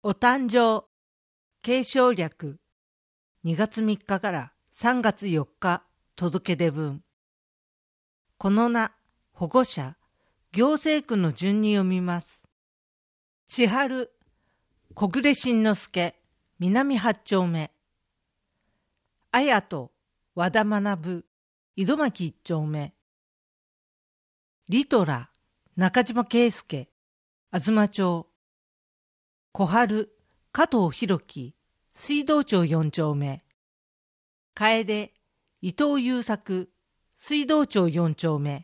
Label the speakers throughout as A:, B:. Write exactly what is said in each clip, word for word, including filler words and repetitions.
A: お誕生継承略にがつみっかからさんがつよっか届け出文。この名、保護者、行政区の順に読みます。千春、小暮慎之介、南八丁目。綾と和田学、井戸巻一丁目。リトラ、中島圭介、東町。小春、加藤博樹、水道町四丁目。楓、伊藤優作、水道町四丁目。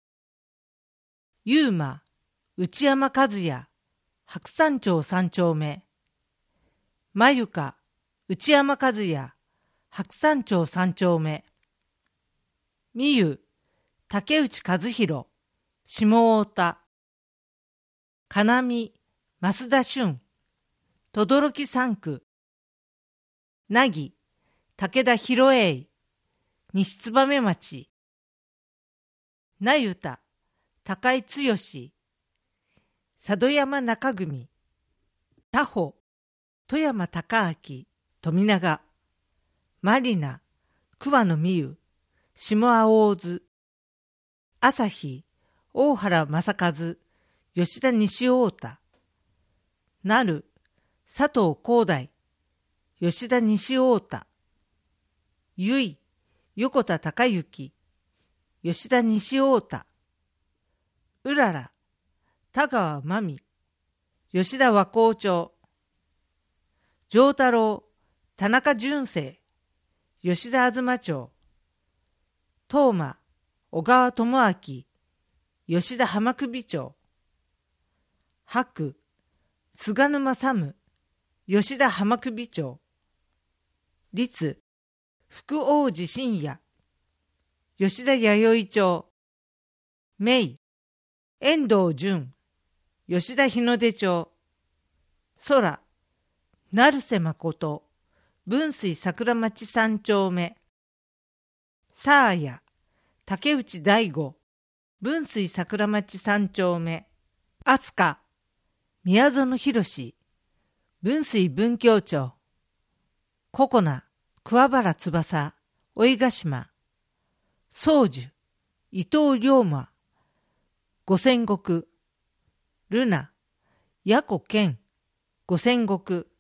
A: 優馬、内山和也、白山町三丁目。まゆか、内山和也、白山町三丁目。みゆ、竹内和弘、下太田。かなみ、増田俊、轟三区。なぎ、武田博栄、西燕町。なゆた、高井剛、佐渡山中組。たほ、富山孝明、富永。まりな、桑野美優、下青大津。朝日、大原正和、吉田西太田。なる、佐藤光大、吉田西太田。ゆい、横田隆之、吉田西太田。うらら、田川真美、吉田和光町。丈太郎、田中淳生、吉田東町。東馬、小川智明、吉田浜首町。白、菅沼寒、吉田浜首町。律、福王寺信也、吉田弥生町。明、遠藤淳、吉田日の出町。空、成瀬誠、分水桜町三丁目。さあや、竹内大吾、分水桜町三丁目。あすか、宮園博史、分水文教町。ここな、桑原翼、老ヶ島。宗樹、伊藤龍馬、五千石。ルナ、矢子健、五千石。